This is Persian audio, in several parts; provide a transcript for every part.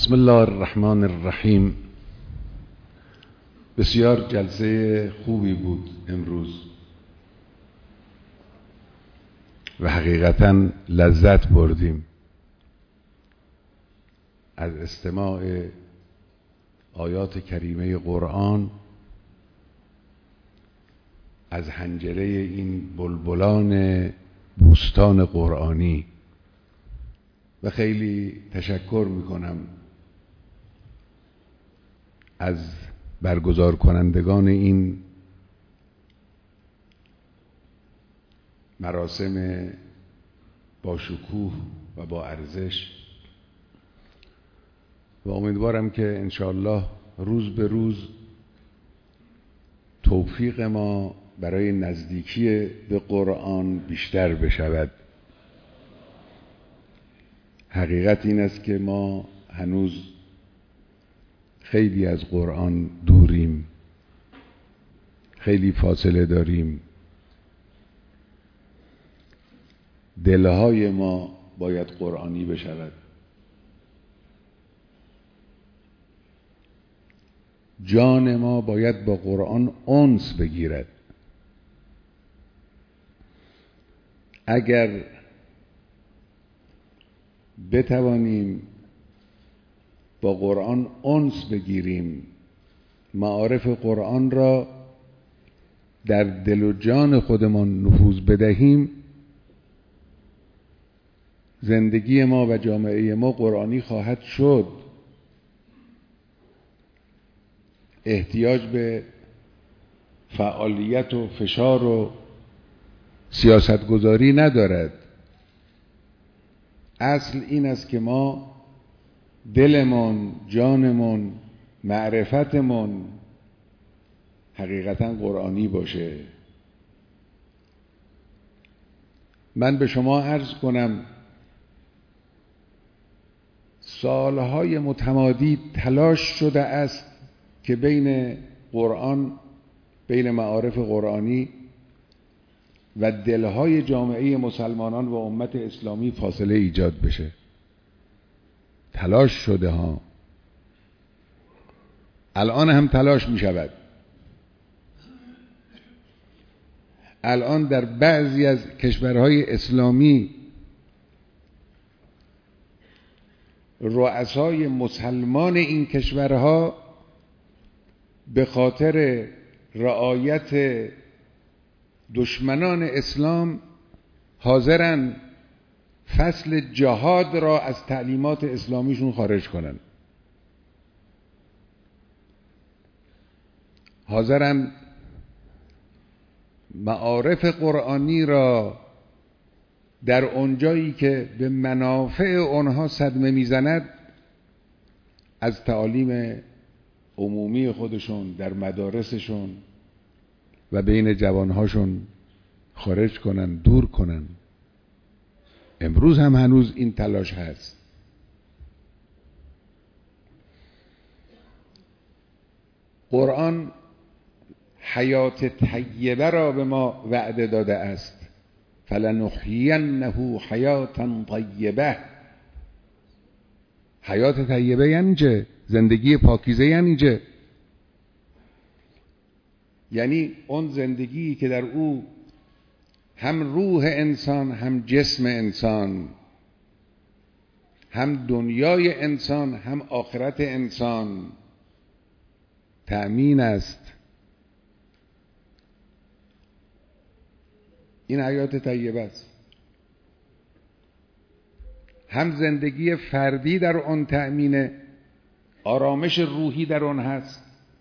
بسم الله الرحمن الرحیم. بسیار جلسه خوبی بود امروز و حقیقتا لذت بردیم از استماع آیات کریمه قرآن از حنجره این بلبلان بوستان قرآنی و خیلی تشکر میکنم از برگزار کنندگان این مراسم با شکوه و با ارزش و امیدوارم که انشاءالله روز به روز توفیق ما برای نزدیکی به قرآن بیشتر بشود. حقیقت این است که ما هنوز خیلی از قرآن دوریم، خیلی فاصله داریم. دلهای ما باید قرآنی بشود، جان ما باید با قرآن انس بگیرد. اگر بتوانیم با قرآن انس بگیریم، معارف قرآن را در دل و جان خودمان نفوذ بدهیم، زندگی ما و جامعه ما قرآنی خواهد شد. احتیاج به فعالیت و فشار و سیاستگذاری ندارد. اصل این است که ما دلمون، جانمون، معرفتمون حقیقتا قرآنی باشه. من به شما عرض کنم سالهای متمادی تلاش شده است که بین قرآن، بین معارف قرآنی و دلهای جامعه مسلمانان و امت اسلامی فاصله ایجاد بشه. تلاش شده ها، الان هم تلاش می شود. الان در بعضی از کشورهای اسلامی رؤسای مسلمان این کشورها به خاطر رعایت دشمنان اسلام حاضرن فصل جهاد را از تعلیمات اسلامیشون خارج کنن، حاضرن معارف قرآنی را در اونجایی که به منافع اونها صدمه میزند از تعالیم عمومی خودشون در مدارسشون و بین جوانهاشون خارج کنن، دور کنن. امروز هم هنوز این تلاش هست. قرآن حیات طیبه را به ما وعده داده است. فلنحیینه حیاتا طیبه. حیات طیبه یعنی چه؟ زندگی پاکیزه یعنی چه؟ یعنی اون زندگی که در او هم روح انسان، هم جسم انسان، هم دنیای انسان، هم آخرت انسان تأمین است. این حیات طیبه است. هم زندگی فردی در آن تأمینه، آرامش روحی در آن هست،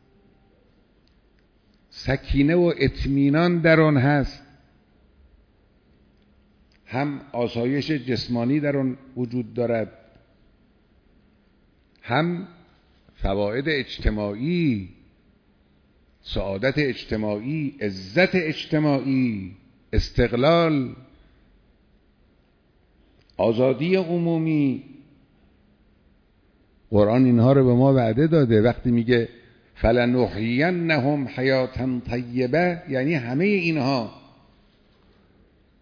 سکینه و اطمینان در آن هست، هم آسایش جسمانی در آن وجود دارد، هم فواید اجتماعی، سعادت اجتماعی، عزت اجتماعی، استقلال، آزادی عمومی. قرآن اینها رو به ما وعده داده. وقتی میگه فلنحیینهم حیاتا طیبه یعنی همه اینها،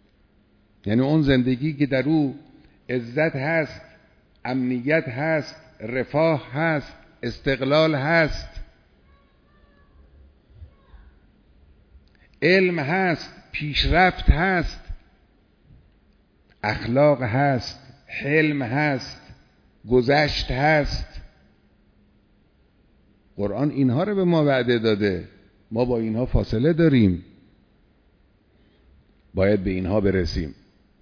یعنی اون زندگی که در او عزت هست، امنیت هست، رفاه هست، استقلال هست، علم هست، پیشرفت هست، اخلاق هست، حلم هست، گذشت هست. قرآن اینها رو به ما وعده داده، ما با اینها فاصله داریم، باید به اینها برسیم.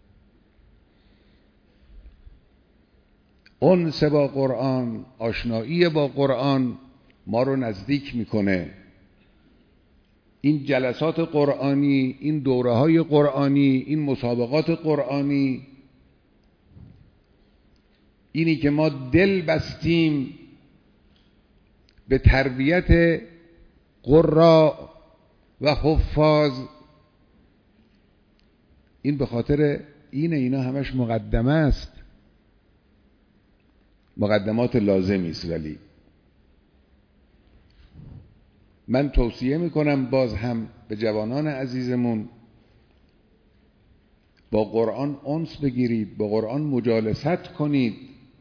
انس با قرآن، آشنایی با قرآن ما رو نزدیک میکنه. این جلسات قرآنی، این دوره های قرآنی، این مسابقات قرآنی، اینی که ما دل بستیم به تربیت قراء و حفاظ، این به خاطر اینا همش مقدمه است، مقدمات لازمی است. ولی من توصیه میکنم باز هم به جوانان عزیزمون با قرآن انس بگیرید، با قرآن مجالست کنید.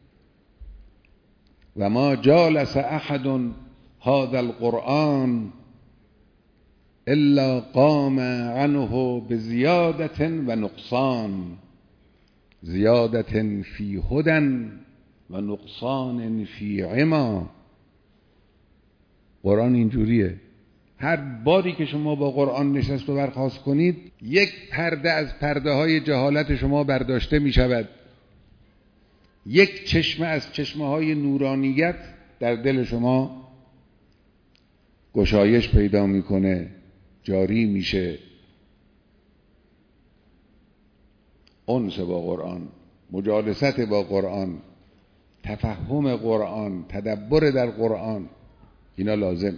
و ما جالس احد هذا القرآن الا قام عنه بزیادة و نقصان، زیادة فی هدى و نقصان فی عما. قرآن اینجوریه، هر باری که شما با قرآن نشست و برخاست کنید، یک پرده از پرده های جهالت شما برداشته می شود، یک چشمه از چشمه های نورانیت در دل شما گشایش پیدا میکنه، جاری میشه. انس با قرآن، مجالست با قرآن، تفهم قرآن، تدبر در قرآن، اینا لازم.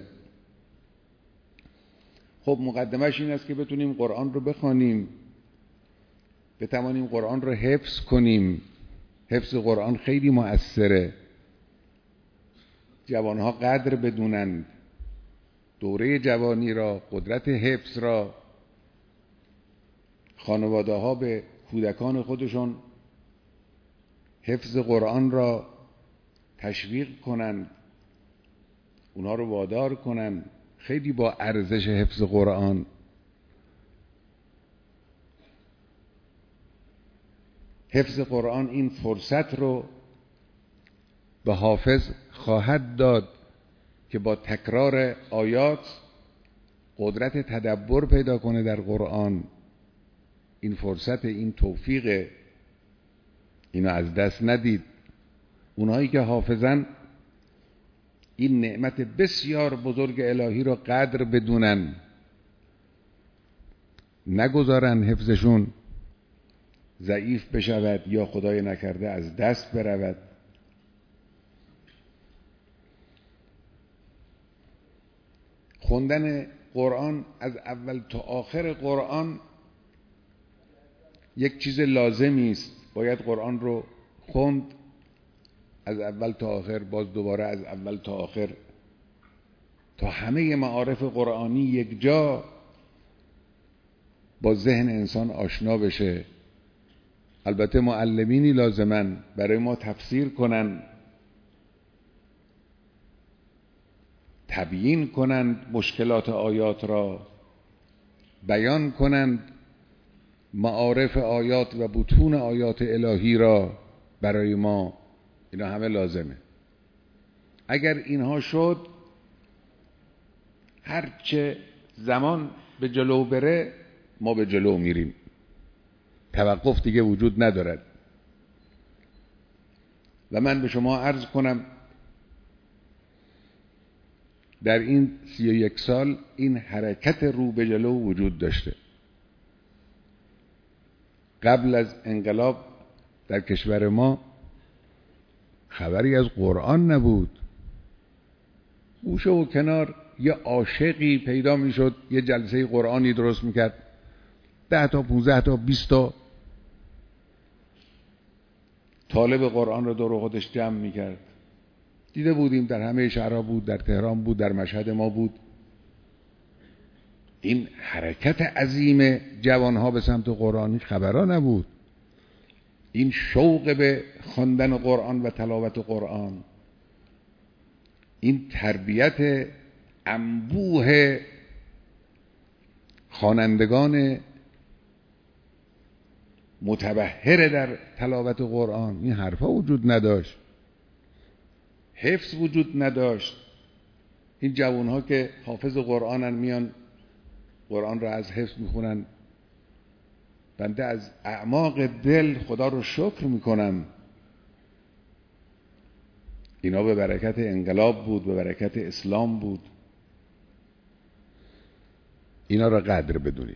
خب مقدمش این است که بتونیم قرآن رو بخوانیم، بتوانیم قرآن رو حفظ کنیم. حفظ قرآن خیلی مؤثره. جوانها قدر بدونند دوره جوانی را، قدرت حفظ را. خانواده ها به کودکان خودشون حفظ قرآن را تشویق کنند، اونها رو وادار کنند. خیلی با ارزش حفظ قرآن. حفظ قرآن این فرصت رو به حافظ خواهد داد که با تکرار آیات قدرت تدبر پیدا کنه در قرآن. این فرصت، این توفیق، اینو از دست ندید. اونهایی که حافظن این نعمت بسیار بزرگ الهی رو قدر بدونن، نگذارن حفظشون ضعیف بشود یا خدای نکرده از دست برود. خوندن قرآن از اول تا آخر قرآن یک چیز لازمی است. باید قرآن رو خوند از اول تا آخر، باز دوباره از اول تا آخر، تا همه معارف قرآنی یک جا با ذهن انسان آشنا بشه. البته معلمینی لازمن برای ما تفسیر کنن، تبیین کنند مشکلات آیات را، بیان کنند معارف آیات و بطون آیات الهی را برای ما. اینا همه لازمه. اگر اینها شد، هرچه زمان به جلو بره ما به جلو میریم، توقف دیگه وجود ندارد. و من به شما عرض کنم در این 31 سال این حرکت رو به جلو وجود داشته. قبل از انقلاب در کشور ما خبری از قرآن نبود. گوشه و کنار یه عاشقی پیدا میشد، یه جلسه قرآنی درست میکرد، 10 تا 15 تا 20 تا طالب قرآن رو دور خودش جمع میکرد. دیده بودیم در همه شهرها بود، در تهران بود، در مشهد ما بود. این حرکت عظیم جوانها به سمت قرآنی خبرها نبود. این شوق به خواندن قرآن و تلاوت قرآن، این تربیت انبوه خوانندگان متبحر در تلاوت قرآن، این حرفا وجود نداشت، حفظ وجود نداشت. این جوانها که حافظ قرآنن میان قرآن را از حفظ میخونن، بنده از اعماق دل خدا رو شکر میکنم. اینا به برکت انقلاب بود، به برکت اسلام بود. اینا را قدر بدونید.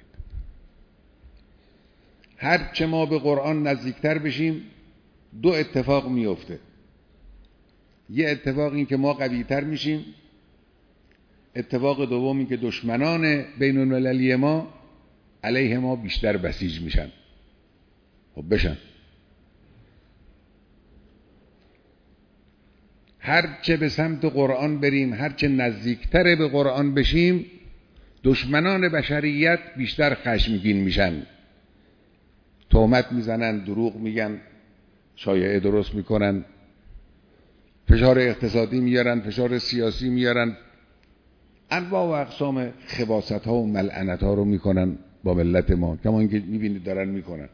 هر چه ما به قرآن نزدیکتر بشیم دو اتفاق میفته. یه اتفاق این که ما قویتر میشیم، اتفاق دوم این که دشمنان بین المللی ما علیه ما بیشتر بسیج میشن. خب بشن. هر چه به سمت قرآن بریم، هر چه نزدیکتر به قرآن بشیم، دشمنان بشریت بیشتر خشمگین میشن، تهمت میزنن، دروغ میگن، شایعه درست میکنن، فشار اقتصادی میارن، فشار سیاسی میارن، انواع و اقسام خباثت ها و ملعنت ها رو میکنن با ملت ما، کما اینکه میبینید دارن میکنن.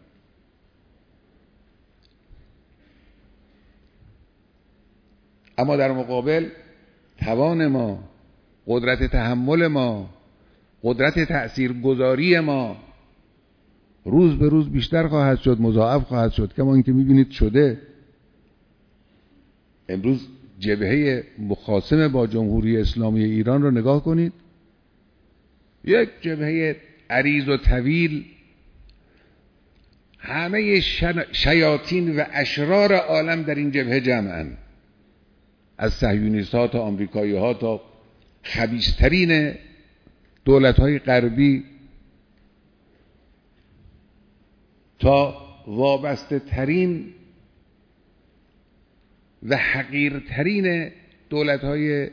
اما در مقابل توان ما، قدرت تحمل ما، قدرت تأثیرگذاری ما روز به روز بیشتر خواهد شد، مضاعف خواهد شد، کما اینکه میبینید شده. امروز جبهه مخاصم با جمهوری اسلامی ایران رو نگاه کنید، یک جبهه عریض و طویل، همه شیاطین و اشرار عالم در این جبهه جمعن، از صهیونیست ها تا آمریکایی ها تا خبیث‌ترین دولت های غربی تا وابسته ترین و حقیرترین دولت‌های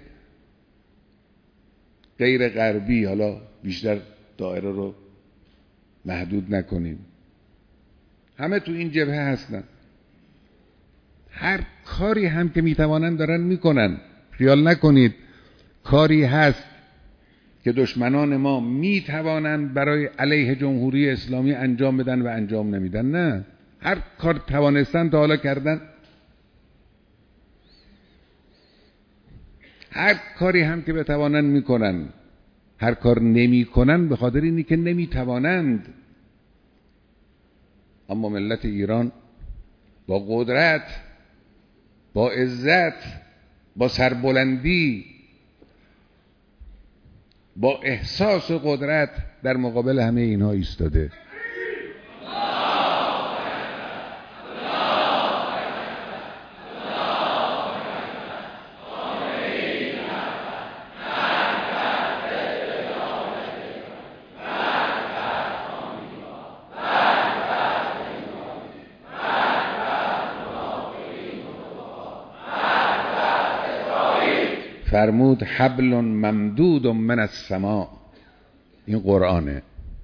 غیر غربی. حالا بیشتر دایره رو محدود نکنیم، همه تو این جبهه هستن. هر کاری هم که میتوانن دارن میکنن. خیال نکنید کاری هست که دشمنان ما میتوانن برای علیه جمهوری اسلامی انجام بدن و انجام نمیدن. نه، هر کار توانستن تا حالا کردن. هر کاری هم که بتوانن میکنن. هر کار نمیکنن به خاطر اینی که نمیتوانند. اما ملت ایران با قدرت، با عزت، با سربلندی، با احساس قدرت در مقابل همه اینها ایستاده. فرمود حبل ممدود من السماء. این قرآنه،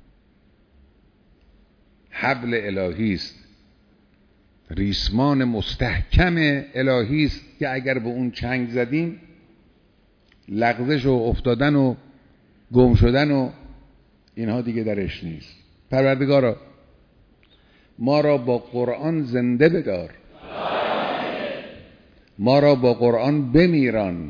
حبل الهی است، ریسمان مستحکم الهی است که اگر به اون چنگ زدیم لغزش و افتادن و گم شدن و اینها دیگه درش نیست. پروردگارا ما را با قرآن زنده بدار، ما را با قرآن بمیران،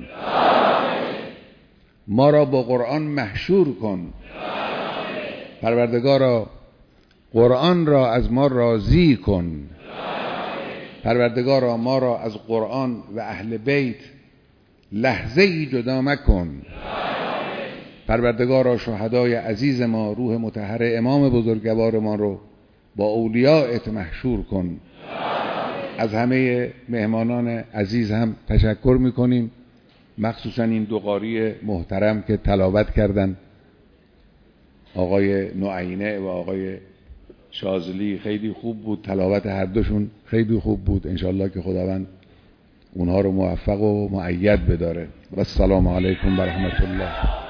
ما را با قرآن محشور کن. پروردگارا قرآن را از ما راضی کن. پروردگارا ما را از قرآن و اهل بیت لحظه ای جدا مکن. پروردگارا شهدای عزیز ما، روح مطهر امام بزرگوار ما رو با اولیاءت محشور کن. از همه مهمانان عزیز هم تشکر میکنیم، مخصوصا این دو قاری محترم که تلاوت کردن، آقای نوعینه و آقای شاذلی. خیلی خوب بود تلاوت هر دوشون، خیلی خوب بود. انشالله که خداوند اونها رو موفق و مؤید بداره. و السلام علیکم و رحمت الله.